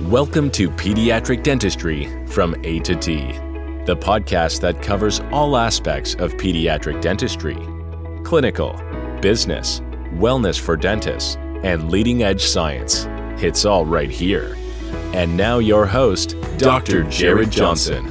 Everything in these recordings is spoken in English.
Welcome to Pediatric Dentistry from A to T, the podcast that covers all aspects of pediatric dentistry, clinical, business, wellness for dentists, and leading-edge science. It's all right here. And now your host, Dr. Jared Johnson.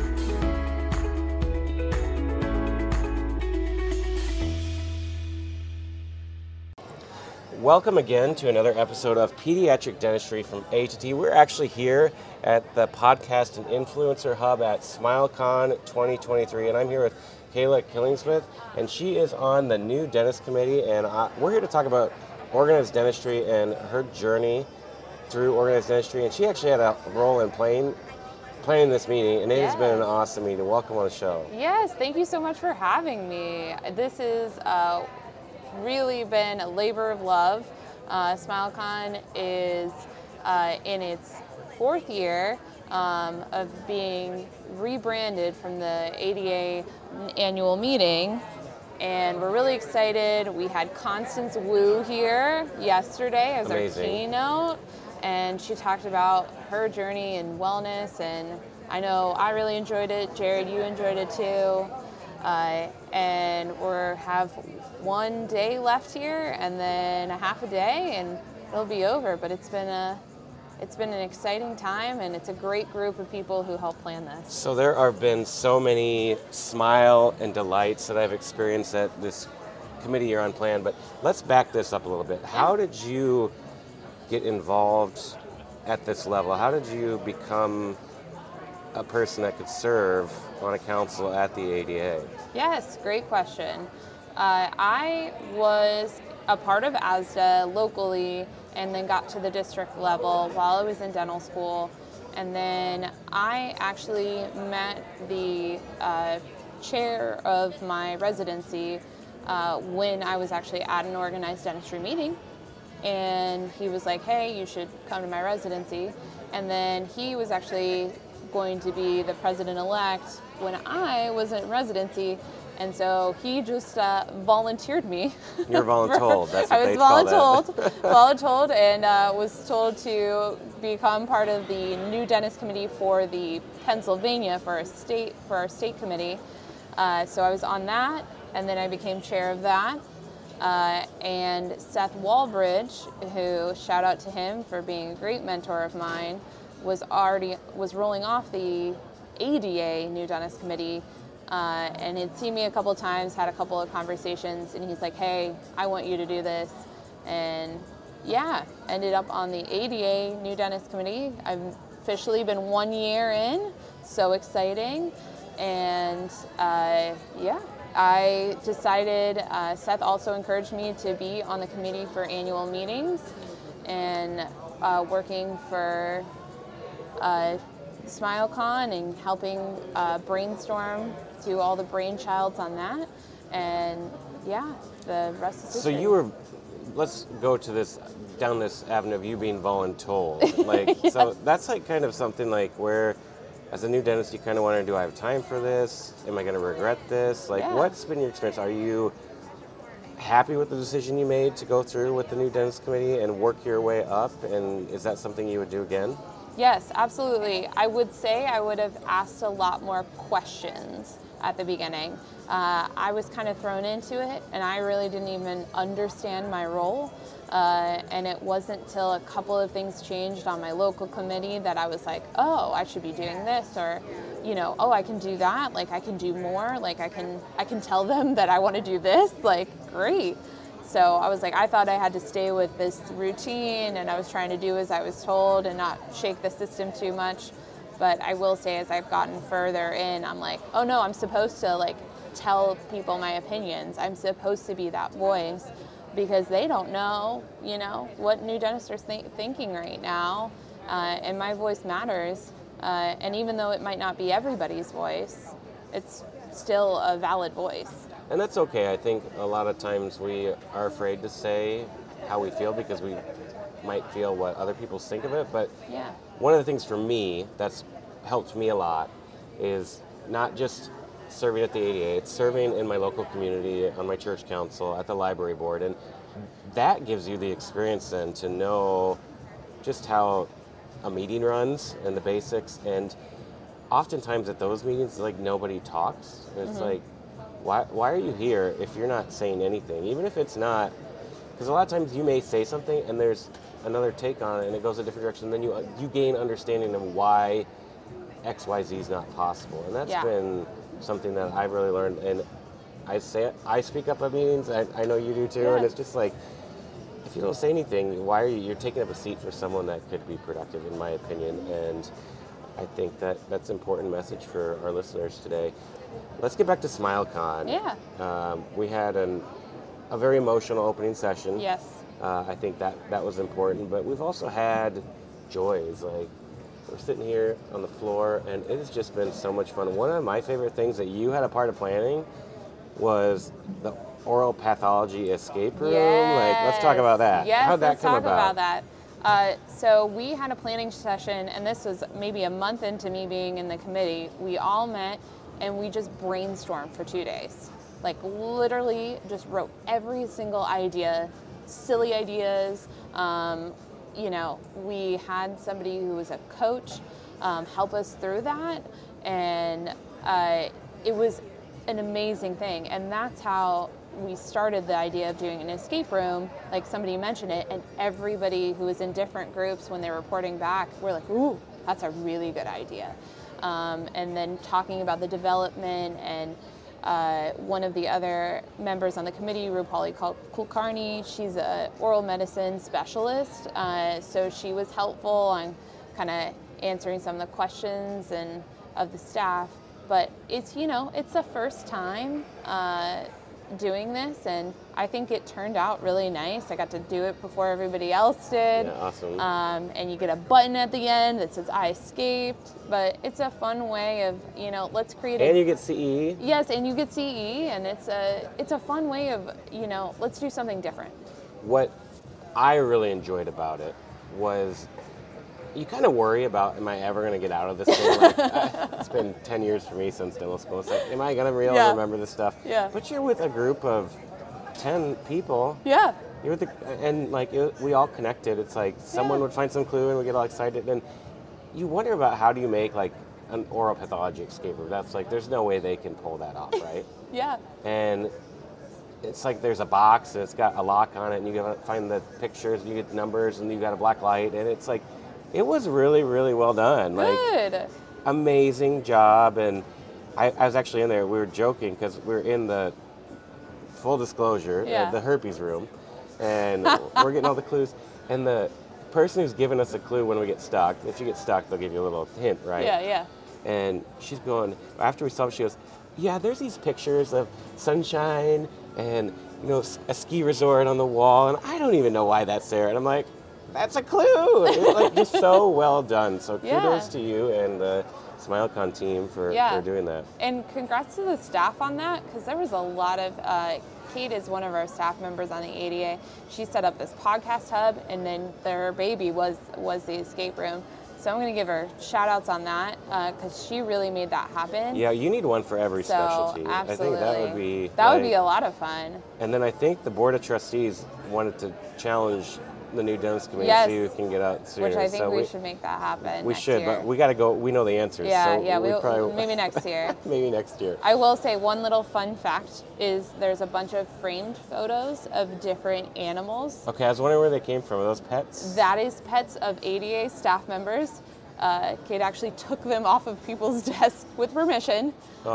Welcome again to another episode of Pediatric Dentistry from A to T. We're actually here at the Podcast and Influencer Hub at SmileCon 2023, and I'm here with Kayla Killingsmith, and she is on the new dentist committee, and we're here to talk about organized dentistry and her journey through organized dentistry, and she actually had a role in planning this meeting, and it has been an awesome meeting. Welcome on the show. Yes, thank you so much for having me. This is really been a labor of love. SmileCon is in its fourth year of being rebranded from the ADA annual meeting, and we're really excited. We had Constance Wu here yesterday as Amazing. Our keynote, and she talked about her journey in wellness, and I know I really enjoyed it. Jared, you enjoyed it too. And we have one day left here and then a half a day and it'll be over, but it's been an exciting time, and it's a great group of people who helped plan this. So there have been so many smile and delights that I've experienced at this committee you're on plan, but let's back this up a little bit. How did you get involved at this level? How did you become a person that could serve on a council at the ADA? Yes, great question. I was a part of ASDA locally and then got to the district level while I was in dental school. And then I actually met the chair of my residency when I was actually at an organized dentistry meeting. And he was like, hey, you should come to my residency. And then he was actually going to be the president-elect when I was in residency, and so he just volunteered me. You're voluntold. That's what I they was call that. voluntold, and was told to become part of the new dentist committee for the Pennsylvania for our state committee. So I was on that, and then I became chair of that. And Seth Walbridge, who, shout out to him for being a great mentor of mine, was rolling off the ADA New Dentist Committee, and he'd seen me a couple of times, had a couple of conversations, and he's like, hey, I want you to do this. And yeah, ended up on the ADA New Dentist Committee. I've officially been 1 year in, so exciting. And I decided, Seth also encouraged me to be on the committee for annual meetings and working for SmileCon and helping brainstorm, do all the brainchilds on that, and yeah, the rest is history. So let's go to down this avenue of you being voluntold. Yes. So that's like kind of something like where, as a new dentist, you kind of wonder, do I have time for this? Am I going to regret this? What's been your experience? Are you happy with the decision you made to go through with the new dentist committee and work your way up? And is that something you would do again? Yes, absolutely. I would say I would have asked a lot more questions at the beginning. I was kind of thrown into it, and I really didn't even understand my role. And it wasn't till a couple of things changed on my local committee that I was like, oh, I should be doing this, or, oh, I can do that. Like, I can do more. Like, I can tell them that I want to do this. Like, great. So I was like, I thought I had to stay with this routine, and I was trying to do as I was told and not shake the system too much. But I will say, as I've gotten further in, I'm like, oh no, I'm supposed to tell people my opinions. I'm supposed to be that voice, because they don't know, what new dentists are thinking right now, and my voice matters. And even though it might not be everybody's voice, it's still a valid voice. And that's okay. I think a lot of times we are afraid to say how we feel because we might feel what other people think of it. But yeah. One of the things for me that's helped me a lot is not just serving at the ADA, it's serving in my local community, on my church council, at the library board. And that gives you the experience then to know just how a meeting runs and the basics. And oftentimes at those meetings, like nobody talks. And it's like, why are you here if you're not saying anything? Even if it's not, because a lot of times you may say something and there's another take on it and it goes a different direction. Then you gain understanding of why XYZ is not possible. And that's been something that I've really learned. And I speak up at meetings. I know you do too. And it's just like, if you don't say anything, why are you're taking up a seat for someone that could be productive, in my opinion. And I think that's an important message for our listeners today. Let's get back to SmileCon. Yeah. We had a very emotional opening session. Yes. I think that was important, but we've also had joys. Like, we're sitting here on the floor, and it has just been so much fun. One of my favorite things that you had a part of planning was the oral pathology escape room. Yes. Like, let's talk about that. Yes, How'd that come about? Let's talk about that. So we had a planning session, and this was maybe a month into me being in the committee. We all met, and we just brainstormed for 2 days. Like, literally just wrote every single idea, silly ideas. We had somebody who was a coach help us through that, and it was an amazing thing. And that's how we started the idea of doing an escape room. Like, somebody mentioned it, and everybody who was in different groups, when they were reporting back, were like, ooh, that's a really good idea. And then talking about the development, and one of the other members on the committee, Rupali Kulkarni, she's an oral medicine specialist, so she was helpful on kind of answering some of the questions and of the staff. But it's the first time doing this, and I think it turned out really nice. I got to do it before everybody else did. Yeah, awesome. And you get a button at the end that says I escaped, but it's a fun way of, let's create And you get CE. Yes, and you get CE, and it's a fun way of, let's do something different. What I really enjoyed about it was, you kind of worry about, am I ever going to get out of this thing? Like, it's been 10 years for me since dental school. It's like, am I going to really remember this stuff? Yeah. But you're with a group of 10 people. Yeah. You're with we all connected. It's like someone would find some clue and we get all excited. And you wonder about, how do you make like an oral pathology escape room? That's like, there's no way they can pull that off, right? Yeah. And it's like there's a box and it's got a lock on it, and you gotta find the pictures, and you get the numbers, and you got a black light, and it's like, it was really, really well done. Good. Like, amazing job. And I was actually in there. We were joking because we were in the, full disclosure, the herpes room, and we're getting all the clues. And the person who's giving us a clue when we get stuck, if you get stuck, they'll give you a little hint, right? Yeah, yeah. And she's going, after we saw it, she goes, yeah, there's these pictures of sunshine and, a ski resort on the wall, and I don't even know why that's there. And I'm like, that's a clue. It's like just so well done. So kudos to you and the SmileCon team for doing that. And congrats to the staff on that, because there was a lot of, Kate is one of our staff members on the ADA. She set up this podcast hub, and then their baby was the escape room. So I'm going to give her shout outs on that, because she really made that happen. Yeah, you need one for every specialty. Absolutely. I think that would be a lot of fun. And then I think the Board of Trustees wanted to challenge the new dentist committee, see who can get out sooner. Which I think we should make that happen. We should, but we got to go. We know the answers. Yeah, maybe next year. Maybe next year. I will say one little fun fact is there's a bunch of framed photos of different animals. Okay, I was wondering where they came from. Are those pets? That is pets of ADA staff members. Kate actually took them off of people's desks with permission.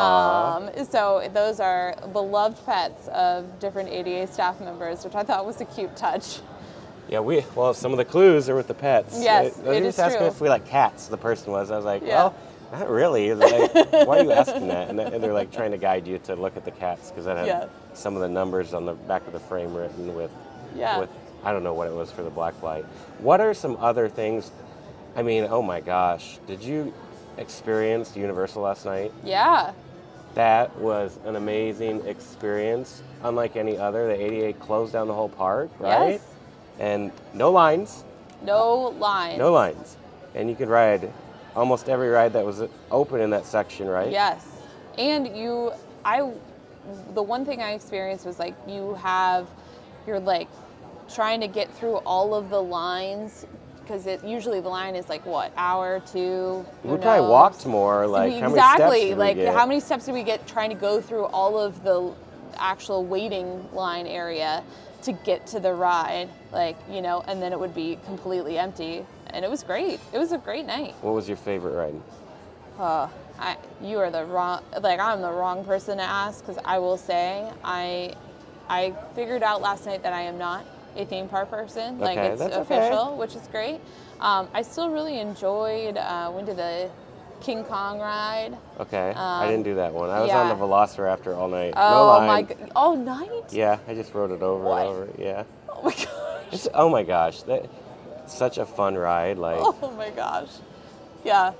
So those are beloved pets of different ADA staff members, which I thought was a cute touch. Yeah, some of the clues are with the pets. Yes, it is true. asking if we like cats, the person was. I was like, well, not really. Like, why are you asking that? And they're like trying to guide you to look at the cats, because that had some of the numbers on the back of the frame written with, I don't know what it was for the black light. What are some other things? I mean, oh my gosh, did you experience Universal last night? Yeah. That was an amazing experience, unlike any other. The ADA closed down the whole park, right? Yes. And no lines. No lines. No lines. And you could ride almost every ride that was open in that section, right? Yes. And the one thing I experienced was like you're like trying to get through all of the lines because usually the line is like what, hour, two. We probably walked more. Like how many steps did we get? How many steps did we get trying to go through all of the actual waiting line area to get to the ride, and then it would be completely empty, and it was great. It was a great night. What was your favorite ride? You are I'm the wrong person to ask, because I will say I figured out last night that I am not a theme park person. Okay, It's that's official, okay. Which is great. I still really enjoyed, went to the King Kong ride. Okay, I didn't do that one. I was yeah. on the Velociraptor all night. Oh no line. my god! All night? Yeah, I just rode it over What? and over. Yeah. Oh my gosh! Oh my gosh, such a fun ride. Like. Oh my gosh! Yeah.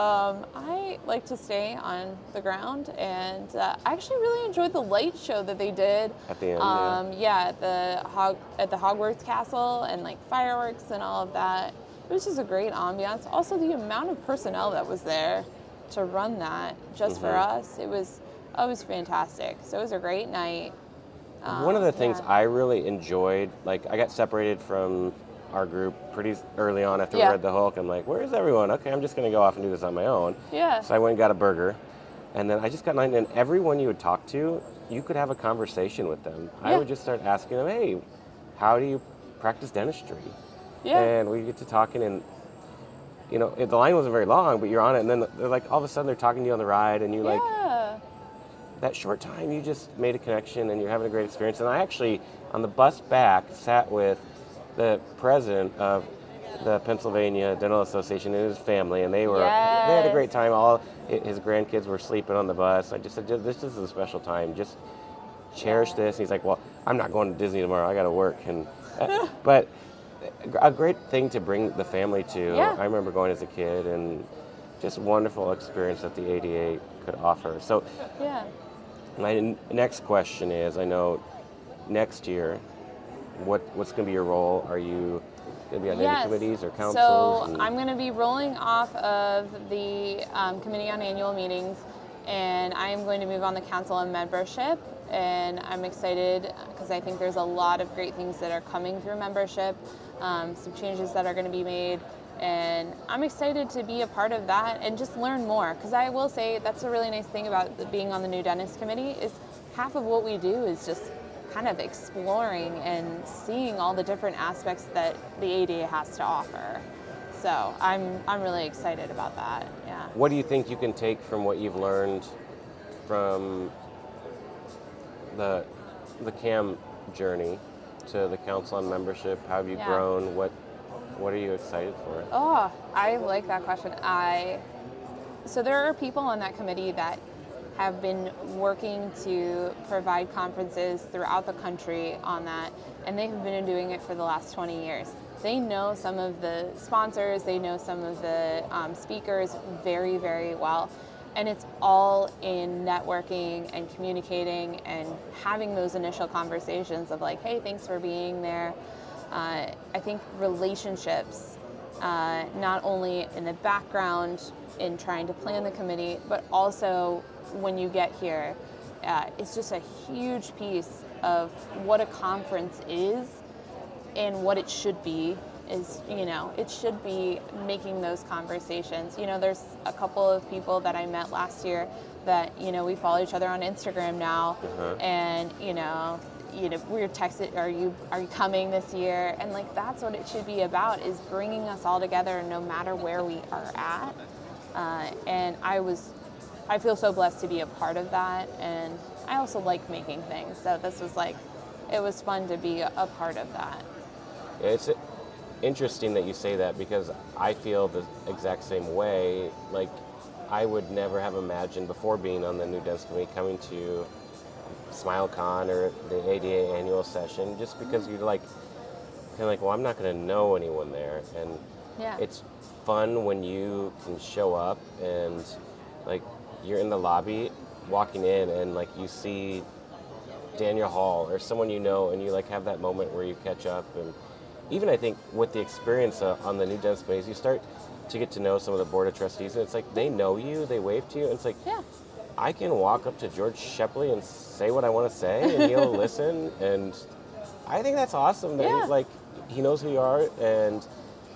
I like to stay on the ground, and I actually really enjoyed the light show that they did At the end, at the Hogwarts Castle, and like fireworks and all of that. It was just a great ambiance. Also, the amount of personnel that was there to run that just for us, it was fantastic. So it was a great night. One of the things I really enjoyed, like I got separated from our group pretty early on after we read the Hulk. I'm like, where's everyone? Okay, I'm just going to go off and do this on my own. Yeah. So I went and got a burger. And then I just got and everyone you would talk to, you could have a conversation with them. Yeah. I would just start asking them, hey, how do you practice dentistry? Yeah. And we get to talking, and the line wasn't very long, but you're on it, and then they're like, all of a sudden they're talking to you on the ride, and you that short time, you just made a connection, and you're having a great experience. And I actually, on the bus back, sat with the president of the Pennsylvania Dental Association and his family, and they had a great time. All his grandkids were sleeping on the bus. I just said, this is a special time. Just cherish this. And he's like, well, I'm not going to Disney tomorrow. I got to work. And but a great thing to bring the family to. Yeah. I remember going as a kid, and just wonderful experience that the ADA could offer. So my next question is, I know next year, what's going to be your role? Are you going to be on any committees or councils? So I'm going to be rolling off of the Committee on Annual Meetings, and I am going to move on the Council on Membership. And I'm excited because I think there's a lot of great things that are coming through membership, some changes that are going to be made. And I'm excited to be a part of that and just learn more. Because I will say that's a really nice thing about being on the New Dentist Committee is half of what we do is just kind of exploring and seeing all the different aspects that the ADA has to offer. So I'm really excited about that. Yeah. What do you think you can take from what you've learned from the CAM journey to the Council on Membership? How have you grown? What are you excited for? Oh, I like that question. So there are people on that committee that have been working to provide conferences throughout the country on that, and they have been doing it for the last 20 years. They know some of the sponsors, they know some of the speakers very, very well, and it's all in networking and communicating and having those initial conversations of like, hey, thanks for being there. I think relationships, not only in the background in trying to plan the committee, but also when you get here, it's just a huge piece of what a conference is and what it should be. It should be making those conversations. There's a couple of people that I met last year that, we follow each other on Instagram now, and, we were texted, are you coming this year? And like, that's what it should be about, is bringing us all together no matter where we are at. And I feel so blessed to be a part of that. And I also like making things. So this was it was fun to be a part of that. It's interesting that you say that, because I feel the exact same way. Like, I would never have imagined before being on the New Dentist Committee coming to SmileCon or the ADA annual session, just because you're like, well, I'm not going to know anyone there. And it's fun when you can show up and like you're in the lobby walking in and like you see Daniel Hall or someone and you like have that moment where you catch up. And even I think with the experience on the New Dentist Committee, you start to get to know some of the board of trustees, and it's like they know you, they wave to you, and it's like I can walk up to George Shepley and say what I want to say, and he'll listen. And I think that's awesome that he's like, he knows who you are, and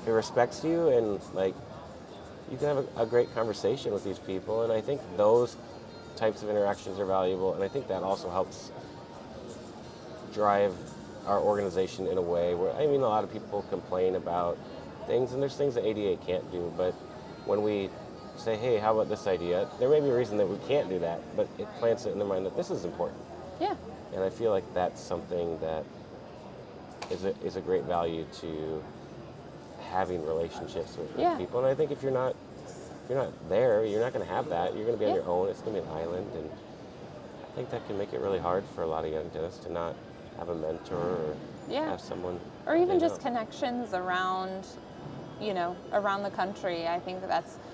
it respects you, and like you can have a great conversation with these people. And I think those types of interactions are valuable, and I think that also helps drive our organization in a way where, I mean, a lot of people complain about things, and there's things that ADA can't do, but when we say, hey, how about this idea, there may be a reason that we can't do that, but it plants it in their mind that this is important. Yeah. And I feel like that's something that is a great value to having relationships with people. And I think if you're not there, you're not going to have that. You're going to be on your own. It's going to be an island, and I think that can make it really hard for a lot of young dentists to not have a mentor or have someone, or even just connections around, around the country. I think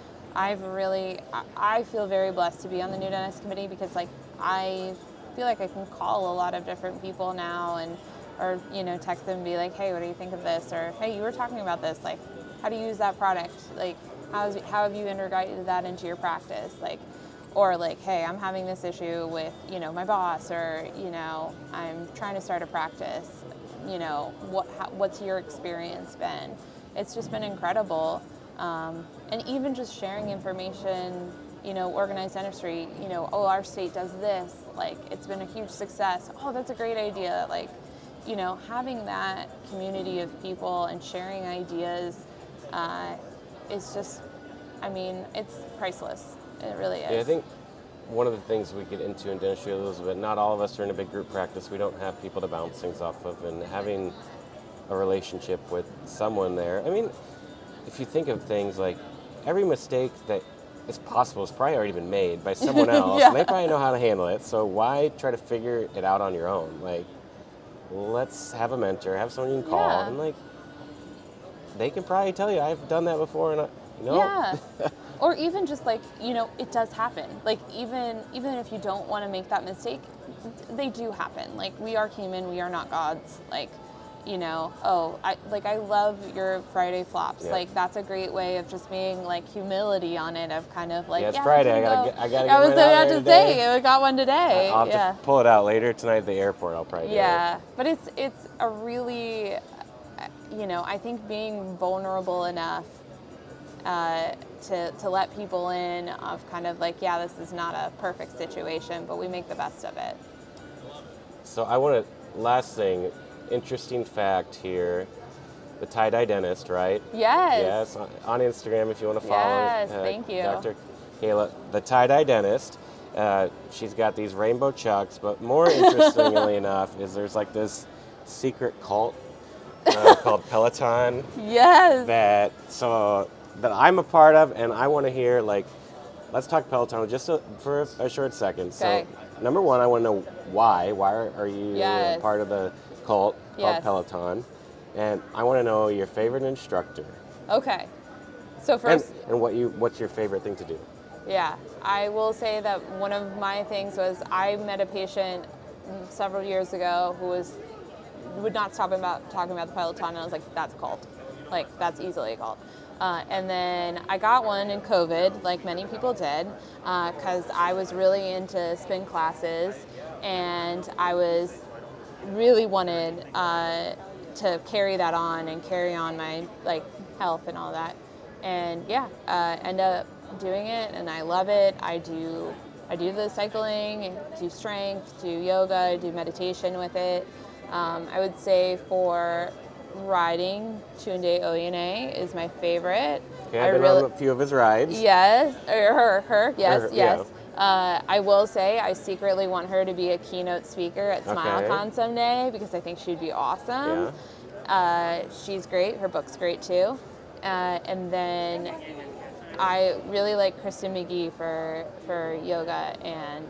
I feel very blessed to be on the New Dentist Committee, because like I feel like I can call a lot of different people now or text them and be like, hey, what do you think of this? Or hey, you were talking about this, like how do you use that product? Like how have you integrated that into your practice? Like, or like, hey, I'm having this issue with, my boss, or, I'm trying to start a practice. What's your experience been? It's just been incredible. And even just sharing information, organized dentistry, oh, our state does this, like, it's been a huge success. Oh, that's a great idea. Like, having that community of people and sharing ideas is just, it's priceless. It really is. Yeah, I think one of the things we get into in dentistry a little bit, not all of us are in a big group practice. We don't have people to bounce things off of, and having a relationship with someone there. I mean, if you think of things like every mistake that is possible has probably already been made by someone else, and they probably know how to handle it. So why try to figure it out on your own? Like, let's have a mentor, have someone you can call, and like, they can probably tell you, I've done that before, and Yeah. Or even just like, it does happen. Like even if you don't want to make that mistake, they do happen. Like, we are human, we are not gods. Like, I love your Friday flops. Like, that's a great way of just being like humility on it, of kind of like, it's Friday. I gotta get I was about to today. say, I got one today. I'll have to pull it out later tonight at the airport. I'll probably do it. But it's a really, I think being vulnerable enough to let people in, of kind of like, this is not a perfect situation, but we make the best of it. So I want to, last thing, interesting fact here, the tie-dye dentist, right? Yes. Yes, on Instagram if you want to follow. Yes, thank you. Dr. Kayla, the tie-dye dentist. She's got these rainbow chucks, but more interestingly enough is there's like this secret cult called Peloton. Yes. That I'm a part of, and I want to hear, like, let's talk Peloton just for a short second. Okay. So, number one, I want to know why. Why are you part of the cult called Peloton? And I want to know your favorite instructor. Okay. So first, and what's your favorite thing to do? Yeah, I will say that one of my things was I met a patient several years ago who would not stop talking about the Peloton, and I was like, that's a cult. Like, that's easily a cult. And then I got one in COVID, like many people did, because I was really into spin classes, and I really wanted to carry that on and carry on my health and all that. And end up doing it, and I love it. I do the cycling, do strength, do yoga, do meditation with it. I would say for riding, Tunde Oyene is my favorite. Okay, I've been on a few of his rides. Yes, or her, yes. Yeah. I will say I secretly want her to be a keynote speaker at SmileCon someday, because I think she'd be awesome. Yeah. She's great. Her book's great too. And then I really like Kristen McGee for yoga and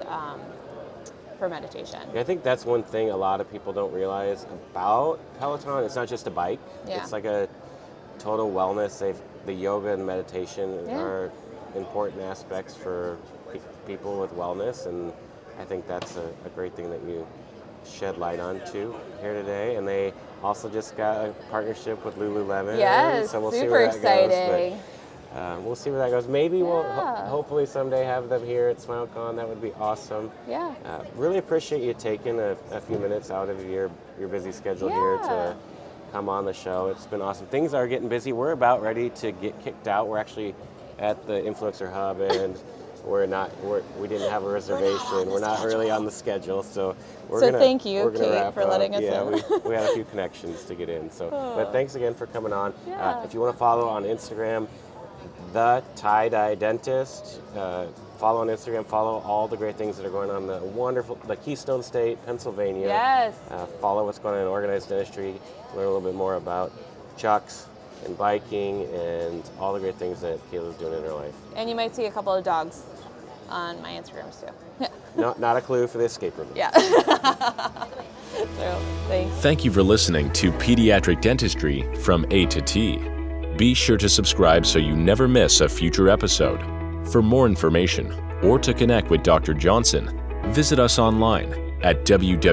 for meditation. Yeah, I think that's one thing a lot of people don't realize about Peloton. It's not just a bike. Yeah. It's like a total wellness. The yoga and meditation are important aspects for people with wellness, and I think that's a great thing that you shed light on too here today. And they also just got a partnership with Lululemon. Yes, so we'll super see where that exciting. Goes, but, we'll see where that goes. Maybe we'll hopefully someday have them here at SmileCon. That would be awesome. Yeah. Really appreciate you taking a few minutes out of your busy schedule here to come on the show. It's been awesome. Things are getting busy. We're about ready to get kicked out. We're actually at the Influencer Hub, and we didn't have a reservation. We're not really on the schedule, so thank you, Kate, for letting us in. we had a few connections to get in. So, but thanks again for coming on. Yeah. If you want to follow on Instagram, The Tie-Dye Dentist. Follow on Instagram. Follow all the great things that are going on in the Keystone State, Pennsylvania. Yes. Follow what's going on in organized dentistry. Learn a little bit more about Chuck's and biking and all the great things that Kayla's doing in her life. And you might see a couple of dogs on my Instagrams too. Not a clue for the escape room. Yeah. So, thanks. Thank you for listening to Pediatric Dentistry from A to T. Be sure to subscribe so you never miss a future episode. For more information or to connect with Dr. Johnson, visit us online at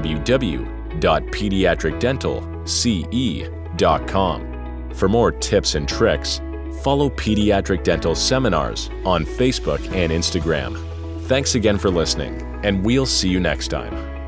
www.pediatricdentalce.com. For more tips and tricks, follow Pediatric Dental Seminars on Facebook and Instagram. Thanks again for listening, and we'll see you next time.